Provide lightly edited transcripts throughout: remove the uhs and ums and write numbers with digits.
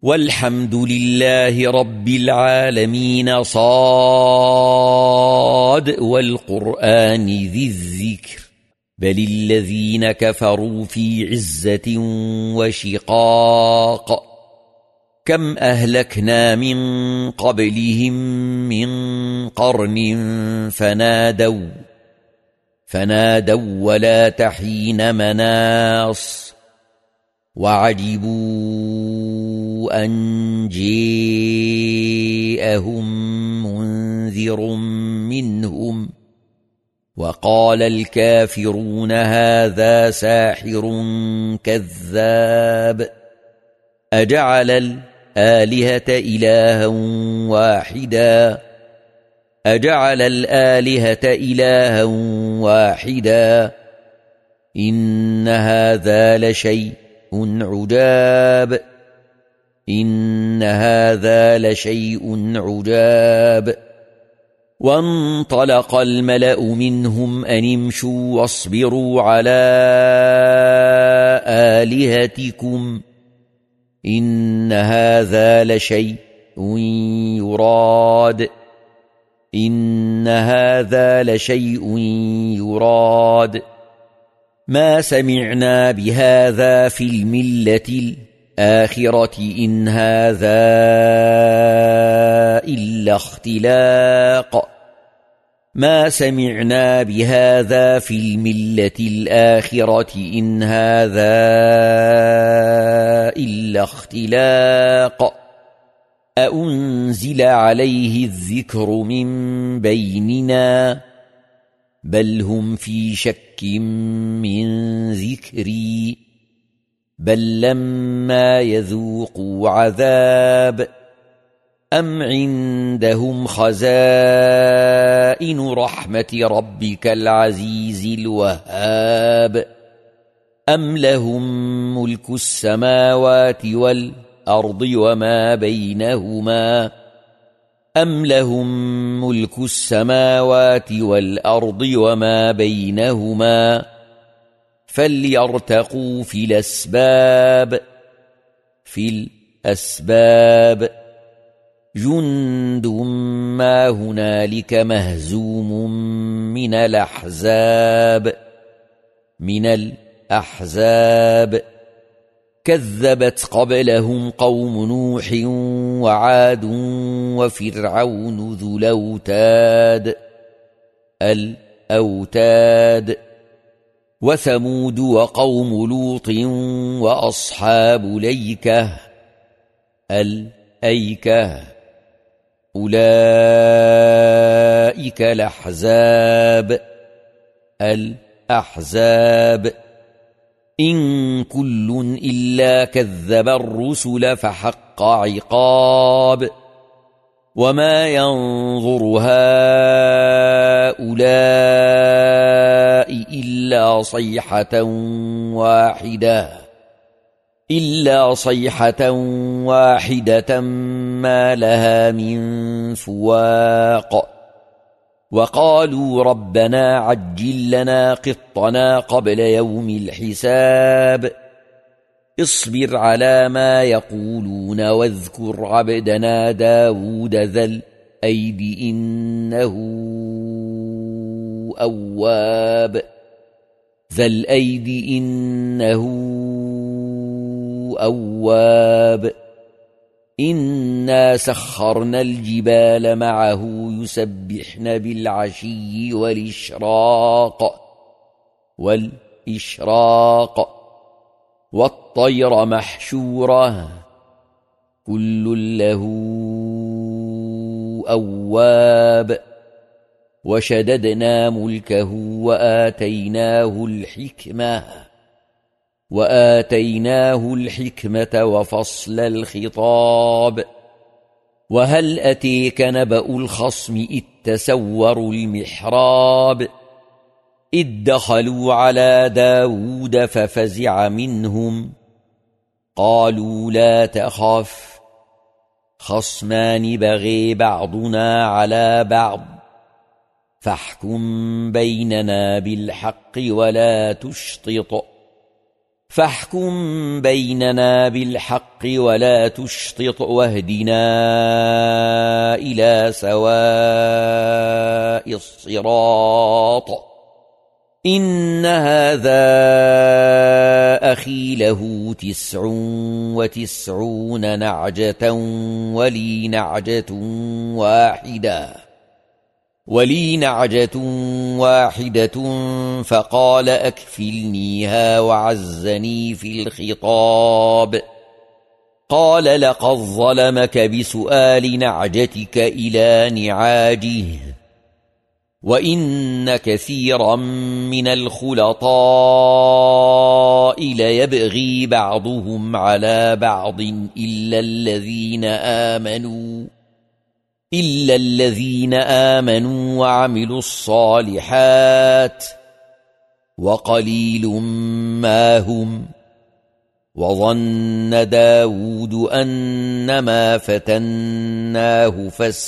والحمد لله رب العالمين. صاد والقرآن ذي الذكر بل الذين كفروا في عزة وشقاق. كم أهلكنا من قبلهم من قرن فنادوا ولا تحين مناص. وعجبوا أن جاءهم منذر منهم وقال الكافرون هذا ساحر كذاب. أجعل الآلهة إلها واحدا إن هذا لشيء عجاب. وانطلق الملأ منهم أن امشوا واصبروا على آلهتكم إن هذا لشيء يراد. ما سمعنا بهذا في الملة الآخرة إن هذا إلا اختلاق. أأنزل عليه الذكر من بيننا بل هم في شك من ذكري بل لما يذوقوا عذاب. أم عندهم خزائن رحمة ربك العزيز الوهاب. أم لهم ملك السماوات والأرض وما بينهما فليرتقوا في الأسباب. جند ما هنالك مهزوم من الأحزاب. كذبت قبلهم قوم نوح وعاد وفرعون ذو الأوتاد وثمود وقوم لوط وأصحاب الأيكة أولئك الأحزاب. إن كل إلا كذب الرسل فحق عقاب. وما ينظر هؤلاء إلا صيحة واحدة ما لها من فواق. وقالوا ربنا عجل لنا قطنا قبل يوم الحساب. اصبر على ما يقولون واذكر عبدنا داود ذا الأيد إنه أواب. إنا سخرنا الجبال معه يسبحن بالعشي والإشراق والطير محشورة كل له أواب. وشددنا ملكه وآتيناه الحكمة وفصل الخطاب. وهل أتيك نبأ الخصم إذ تسوروا المحراب إذ دخلوا على داود ففزع منهم قالوا لا تخف خصمان بغي بعضنا على بعض فاحكم بيننا بالحق ولا تشطط فاحكم بيننا بالحق ولا تشطط واهدنا إلى سواء الصراط إن هذا أخي له 99 نعجة ولي نعجة واحدة فقال أكفلنيها وعزني في الخطاب قال لقد ظلمك بسؤال نعجتك إلى نعاجه وإن كثيرا من الخلطاء ليبغي بعضهم على بعض إلا الذين آمنوا وعملوا الصالحات وقليل ما هم وظن داود أنما فتناه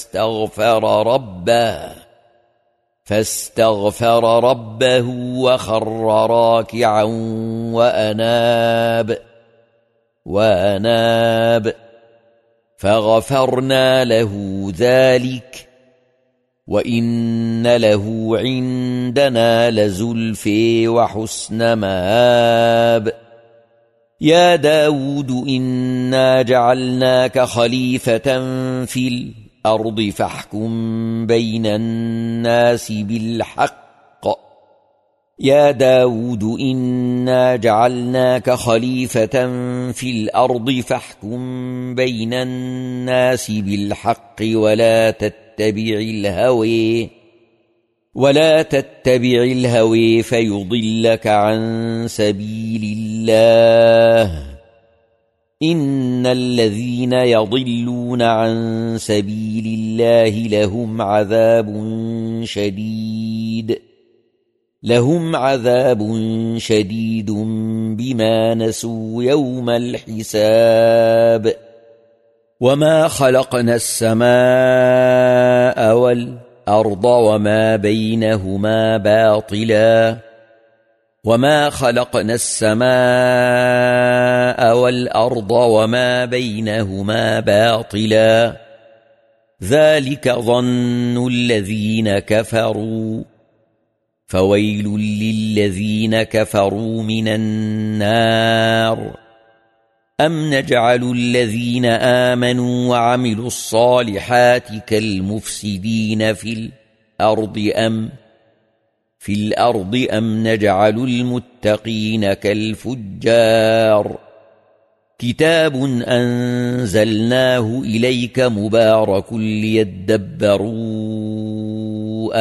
فاستغفر ربه وخر راكعا وأناب فغفرنا له ذلك وإن له عندنا لزلفى وحسن مآب يا داود إنا جعلناك خليفة في الأرض فاحكم بين الناس بالحق ولا تتبع الهوى فيضلك عن سبيل الله إن الذين يضلون عن سبيل الله لهم عذاب شديد بما نسوا يوم الحساب وما خلقنا السماء والأرض وما بينهما باطلا ذلك ظن الذين كفروا فويل للذين كفروا من النار أم نجعل الذين آمنوا وعملوا الصالحات كالمفسدين في الأرض أم نجعل المتقين كالفجار كتاب أنزلناه إليك مبارك ليدبروا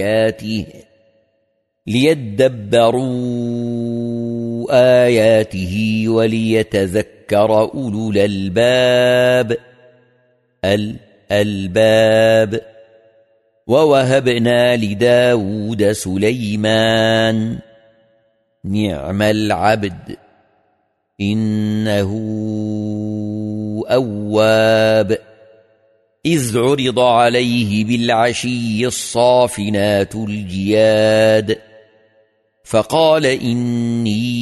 آياته وليتذكر أولو الألباب ووهبنا لداود سليمان نعم العبد إنه أواب إذ عرض عليه بالعشي الصافنات الجياد فقال إني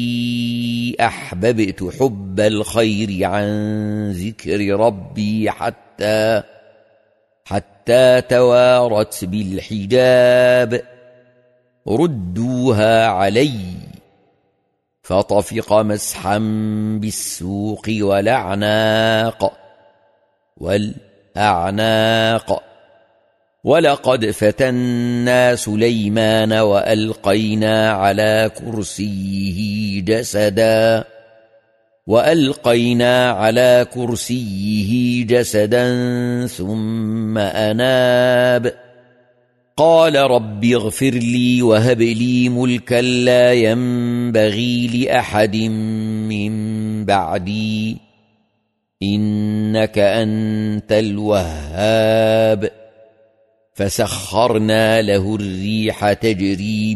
أحببت حب الخير عن ذكر ربي حتى توارت بالحجاب ردوها علي فطفق مسحا بالسوق والأعناق ولقد فتنا سليمان وألقينا على كرسيه جسدا ثم أناب قال رب اغفر لي وهب لي ملكا لا ينبغي لأحد من بعدي إنك أنت الوهاب فسخرنا له الريح تجري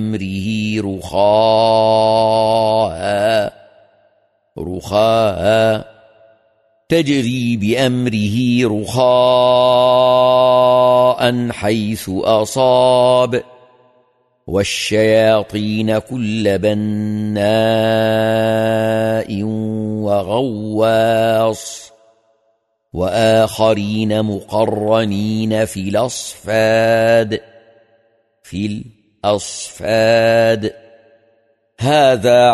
بأمره رخاء حيث أصاب والشياطين كل بناء وغواص وآخرين مقرنين في الأصفاد هذا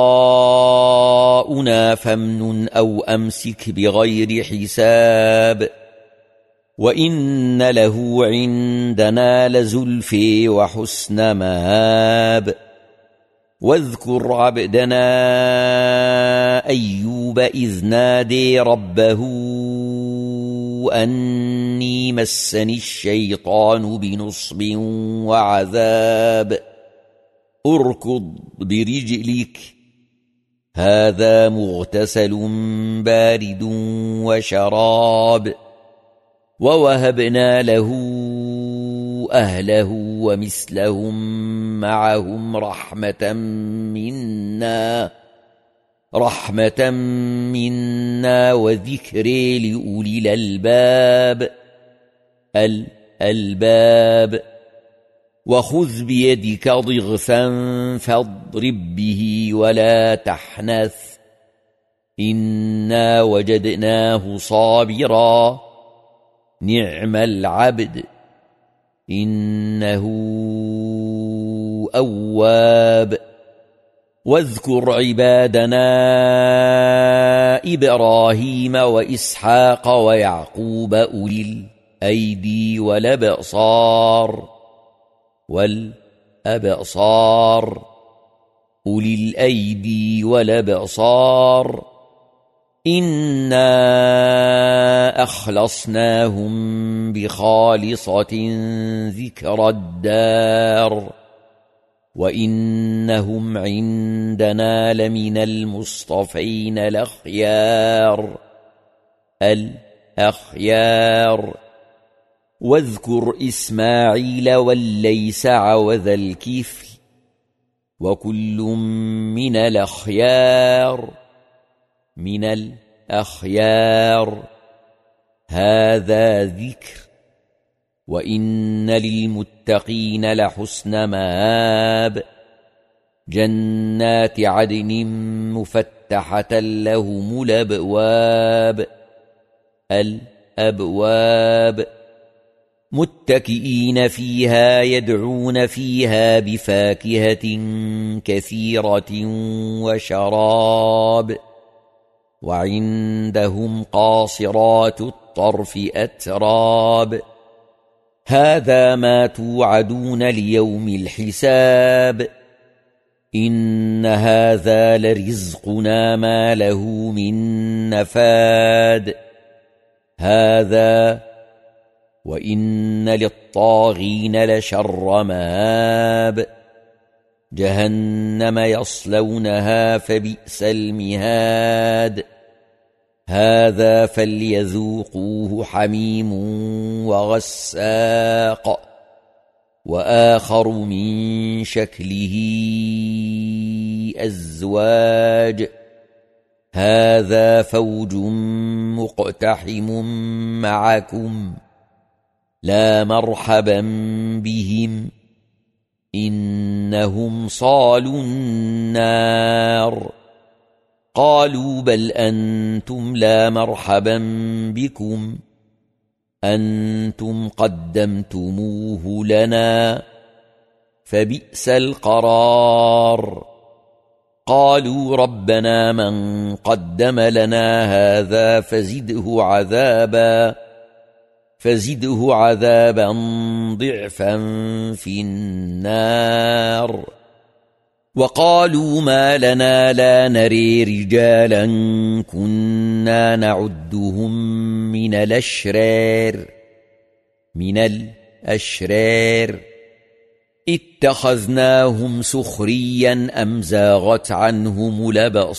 عطاؤنا فامنن أو أمسك بغير حساب وإن له عندنا لزلفى وحسن مآب واذكر عبدنا أيوب إذ نادي ربه أني مسني الشيطان بنصب وعذاب اركض برجلك هذا مغتسل بارد وشراب ووهبنا له أهله ومثلهم معهم رحمة منا وذكر لأولي الألباب وخذ بيدك ضغثا فاضرب به ولا تحنث إنا وجدناه صابرا نعم العبد إنه أواب واذكر عبادنا إبراهيم وإسحاق ويعقوب أولي الأيدي والأبصار إنا أخلصناهم بخالصة ذكر الدار وإنهم عندنا لمن المصطفين الأخيار واذكر إسماعيل واليسع وذا الكفل وكل من الأخيار هذا ذكر وإن للمتقين لحسن مآب جنات عدن مفتحة لهم الأبواب متكئين فيها يدعون فيها بفاكهة كثيرة وشراب وعندهم قاصرات الطرف أتراب هذا ما توعدون ليوم الحساب إن هذا لرزقنا ما له من نفاد هذا وإن للطاغين لشر مآب جهنم يصلونها فبئس المهاد هذا فليذوقوه حميم وغساق وآخر من شكله أزواج هذا فوج مقتحم معكم لا مرحبا بهم إنهم صالوا النار قالوا بل أنتم لا مرحبا بكم أنتم قدمتموه لنا فبئس القرار قالوا ربنا من قدم لنا هذا فزده عذابا ضعفا في النار وقالوا ما لنا لا نري رجالا كنا نعدهم من الأشرار اتخذناهم سخريا أم زاغت عنهم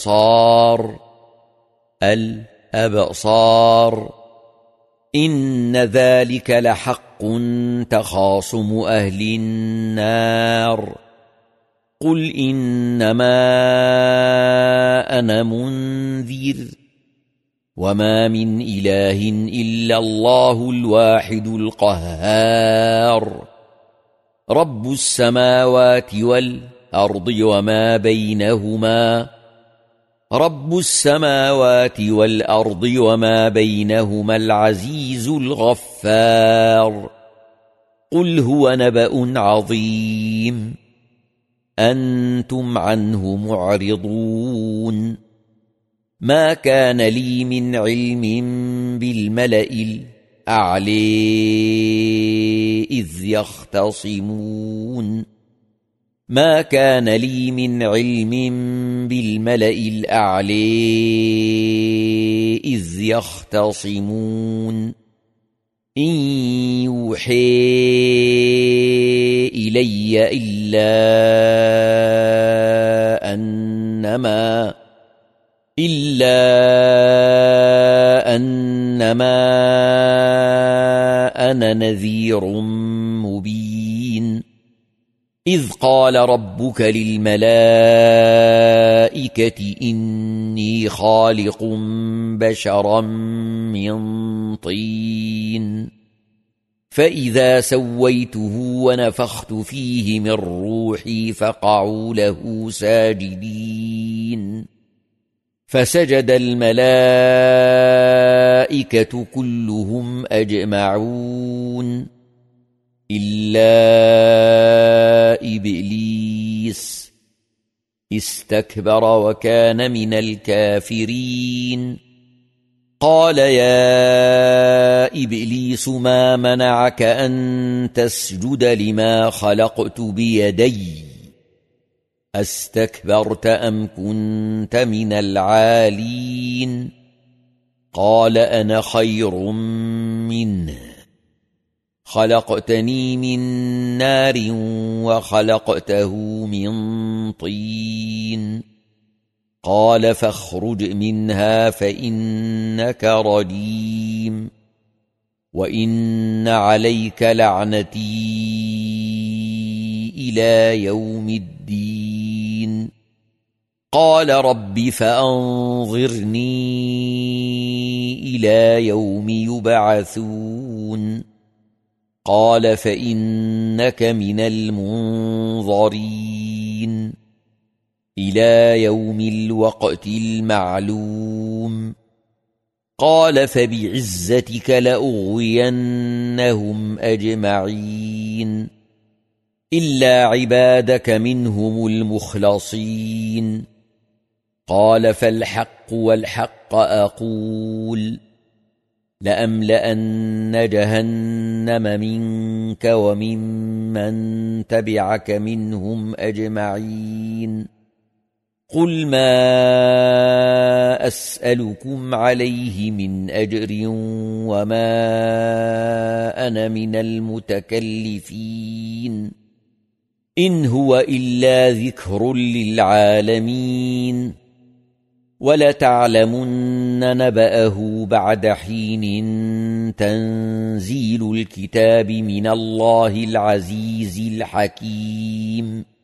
الأبصار إن ذلك لحق تخاصم أهل النار قل إنما أنا منذر وما من إله إلا الله الواحد القهار رب السماوات والأرض وما بينهما رب السماوات والأرض وما بينهما العزيز الغفار قل هو نبأ عظيم أنتم عنه معرضون ما كان لي من علم بالملأ الأعلى إذ يختصمون ما كان لي من علم بالملأ الأعلى إذ يختصمون إن يوحي إلي إلا أنما أنا نذير مبين إذ قال ربك للملائكة إني خالق بشرا من طين فإذا سويته ونفخت فيه من روحي فقعوا له ساجدين فسجد الملائكة كلهم أجمعون إلا إبليس استكبر وكان من الكافرين قال يا إبليس ما منعك أن تسجد لما خلقت بيدي أستكبرت أم كنت من العالين قال أنا خير منه خلقتني من نار وخلقته من طين قال فاخرج منها فإنك رجيم وإن عليك لعنتي إلى يوم الدين قال رب فأنظرني إلى يوم يبعثون قال فإنك من المنظرين إلى يوم الوقت المعلوم قال فبعزتك لأغوينهم أجمعين إلا عبادك منهم المخلصين قال فالحق والحق أقول لأملأن جهنم منك وممن تبعك منهم أجمعين قل ما أسألكم عليه من أجر وما أنا من المتكلفين إن هو إلا ذكر للعالمين ولتعلمن نبأه بعد حين تنزيل الكتاب من الله العزيز الحكيم